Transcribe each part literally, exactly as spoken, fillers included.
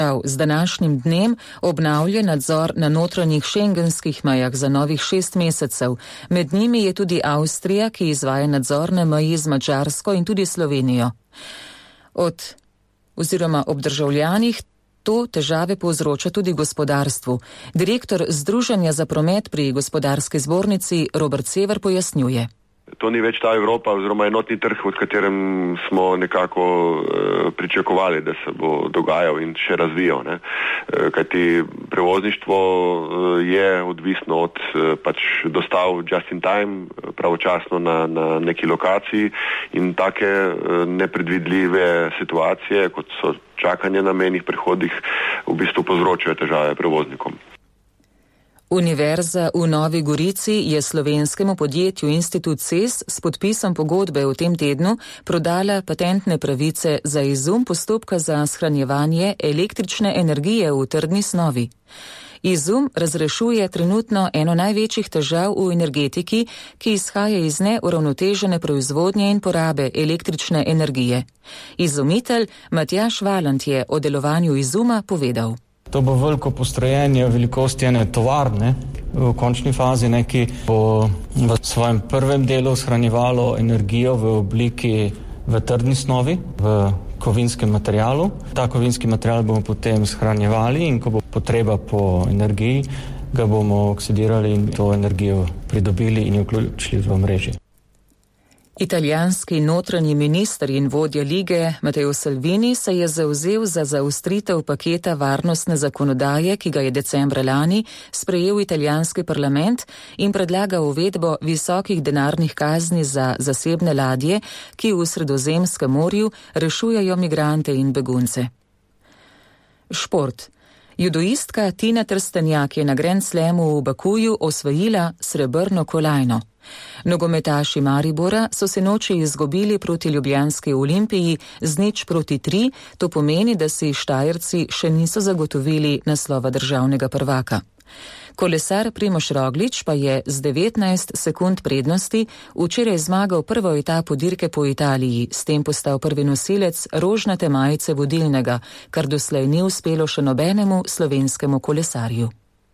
Z današnjim dnem obnavlja nadzor na notranjih šengenskih mejah za novih šest mesecev. Med njimi je tudi Avstrija, ki izvaja nadzor na meji z Madžarsko in tudi Slovenijo. Od oziroma ob državljanih to težave povzroča tudi gospodarstvu. Direktor Združenja za promet pri Gospodarski zbornici Robert Sever pojasnjuje. To ni več ta Evropa oziroma enotni trg, od katerem smo nekako e, pričakovali, da se bo dogajal in še razvijal. Ne? E, kajti prevozništvo je odvisno od e, pač dostav just in time, pravočasno na, na neki lokaciji in take e, nepredvidljive situacije, kot so čakanje na mejnih prehodih, v bistvu povzročajo težave prevoznikom. Univerza v Novi Gorici je slovenskemu podjetju Institut C E S s podpisom pogodbe v tem tednu prodala patentne pravice za izum postopka za shranjevanje električne energije v trdni snovi. Izum razrešuje trenutno eno največjih težav v energetiki, ki izhaja iz neuravnotežene proizvodnje in porabe električne energije. Izumitelj Matjaž Valant je o delovanju izuma povedal. To bo veliko postrojenje velikosti ene tovarne v končni fazi, neki bo v svojem prvem delu shranjevalo energijo v obliki v trdni snovi, v kovinskem materialu. Ta kovinski material bomo potem shranjevali in ko bo potreba po energiji, ga bomo oksidirali in to energijo pridobili in jo vključili v omrežje. Italijanski notranji minister in vodja lige Matteo Salvini se je zavzel za zaostritev paketa varnostne zakonodaje, ki ga je decembra lani sprejel italijanski parlament in predlaga uvedbo visokih denarnih kazni za zasebne ladje, ki v Sredozemskem morju rešujejo migrante in begunce. Šport. Judoistka Tina Trstenjak je na Grand Slamu v Bakuju osvojila srebrno kolajno. Nogometaši Maribora so se noči izgubili proti ljubljanski Olimpiji z nič proti tri, to pomeni, da si Štajerci še niso zagotovili naslova državnega prvaka. Kolesar Primož Roglič pa je z devetnajst sekund prednosti včeraj zmagal prvo etapo dirke po Italiji, s tem postal prvi nosilec rožnate majice vodilnega, kar doslej ni uspelo še nobenemu slovenskemu kolesarju.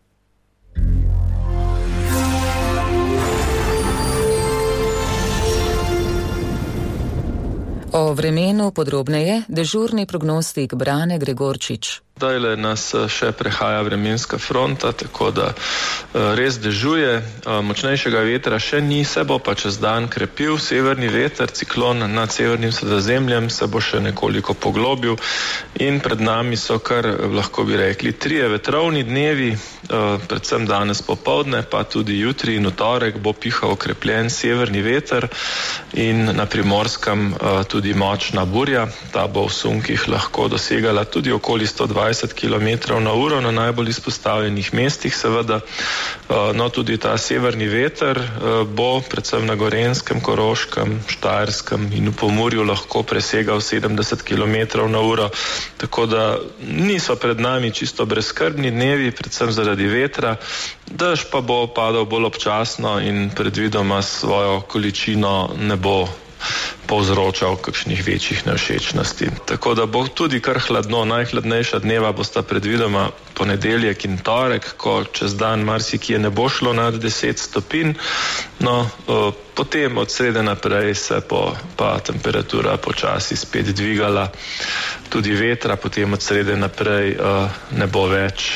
O vremenu podrobneje dežurni prognostik Brane Gregorčič. Zdajle nas še prehaja vremenska fronta, tako da res dežuje. Močnejšega vetra še ni, se bo pa čez dan krepil. Severni veter, ciklon nad severnim Sredozemljem se bo še nekoliko poglobil in pred nami so kar, lahko bi rekli, trije vetrovni dnevi, predvsem danes popoldne, pa tudi jutri in v torek bo pihal okrepljen severni veter in na Primorskem tudi močna burja. Ta bo v sunkih lahko dosegala tudi okoli sto dvajset kilometrov na uro na najbolj izpostavljenih mestih, seveda. No, tudi ta severni veter bo predvsem na Gorenjskem, Koroškem, Štajerskem in v Pomurju lahko presegal sedemdeset kilometrov na uro, tako da niso pred nami čisto brezskrbni dnevi, predvsem zaradi vetra. Dež pa bo padal bolj občasno in predvidoma svojo količino ne bo povzročal kakšnih večjih nevšečnosti. Tako da bo tudi kar hladno, najhladnejša dneva bosta predvidoma ponedeljek in torek, ko čez dan marsikje ne bo šlo nad deset stopinj. No, o, potem od srede naprej se bo pa temperatura počasi spet dvigala, tudi vetra, potem od srede naprej o, ne bo več.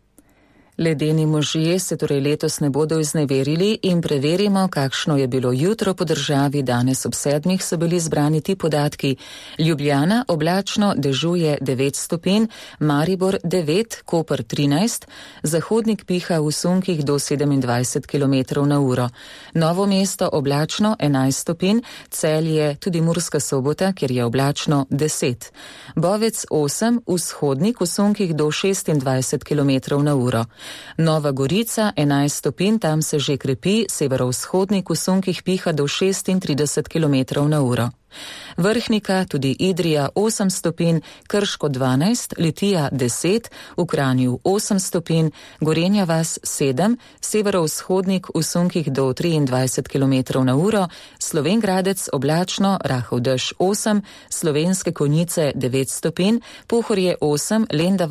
Ledeni možje se torej letos ne bodo izneverili in preverimo, kakšno je bilo jutro po državi. Danes ob sedmih so bili zbrani ti podatki. Ljubljana oblačno, dežuje devet stopinj, Maribor devet, Koper trinajst, zahodnik piha v sunkih do sedemindvajset kilometrov na uro. Novo mesto oblačno enajst stopinj, Celje tudi Murska Sobota, kjer je oblačno deset. Bovec osem, vzhodnik v sunkih do šestindvajset kilometrov na uro. Nova Gorica enajst stopinj, tam se že krepi, severovzhodnik v sunkih piha do šestintrideset kilometrov na uro. Vrhnika, tudi Idrija osem stopinj, Krško dvanajst, Litija deset, v Kranju osem stopinj, Gorenja vas sedem, severovzhodnik v sunkih do triindvajset kilometrov na uro, Slovenj Gradec oblačno, rahel dež osem, Slovenske Konjice devet stopinj, Pohorje osem, Lendava